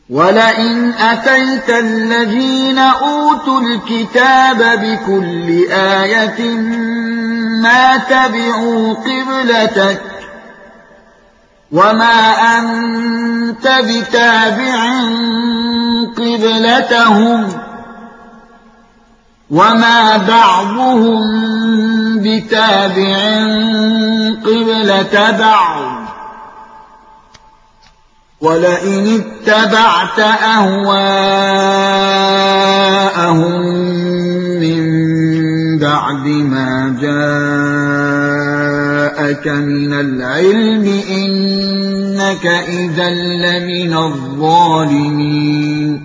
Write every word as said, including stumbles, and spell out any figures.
وَلَئِنْ أَتَيْتَ الَّذِينَ أُوتُوا الْكِتَابَ بِكُلِّ آيَةٍ مَا تَبِعُوا قِبْلَتَكَ وَمَا أَنْتَ بِتَابِعٍ قِبْلَتَهُمْ وَمَا بَعْضُهُمْ بِتَابِعٍ قِبْلَةَ بَعْضٍ وَلَئِنِ اتَّبَعْتَ أَهْوَاءَهُمْ مِنْ بَعْدِ مَا جَاءَكَ مِنَ الْعِلْمِ إِنَّكَ إِذًا لَّمِنَ الظَّالِمِينَ